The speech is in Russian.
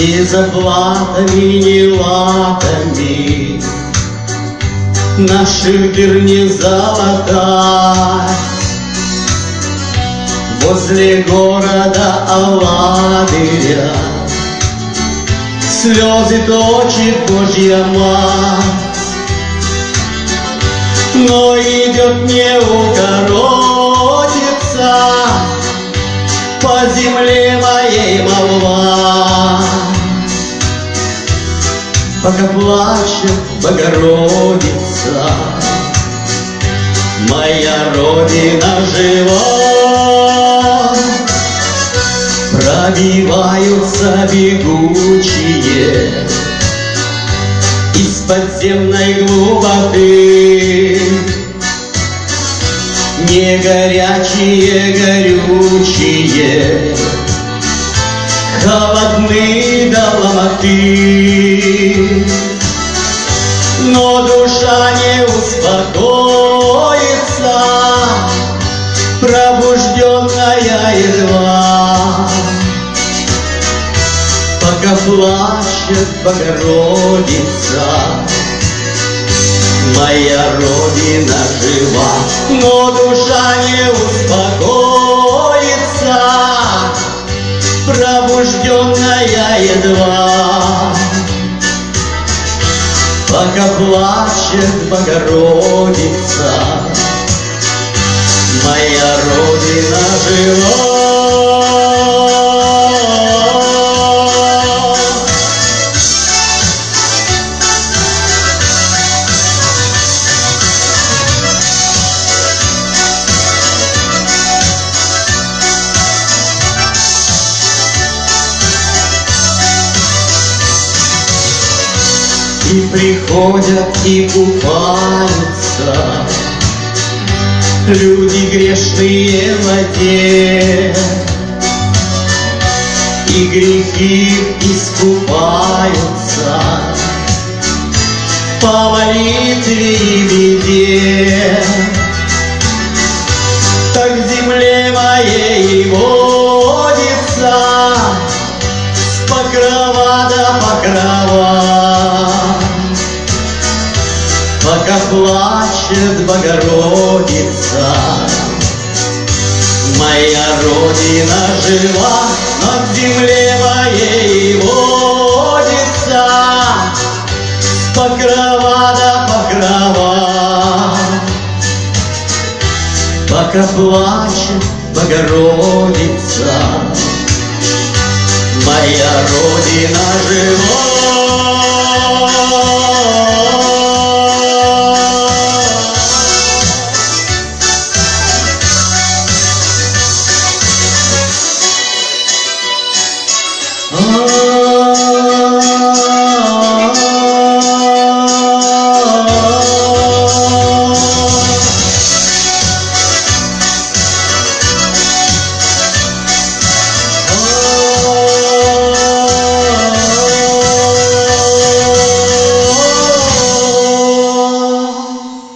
Ни заплатами, ни латами наших дыр не залатать. Возле города Алладыря слезы точит Божья Мать. Но идет не укоротится по земле моей молва, пока плачет Богородица, моя Родина жива. Пробиваются бегучие из подземной глуботы, не горячие, горючие, холодны до ломоты. Но душа не успокоится, пробужденная едва, пока плачет Богородица, моя Родина жива. Но душа не успокоится, пробужденная едва, пока плачет Богородица, моя Родина жива. И приходят, и купаются люди грешные в воде, и грехи искупаются по молитве и беде. Так в земле моей водится с покрова до покрова, пока плачет Богородица, моя Родина жива. Над земле моей водится с покрова до покрова, пока плачет Богородица, моя Родина жива.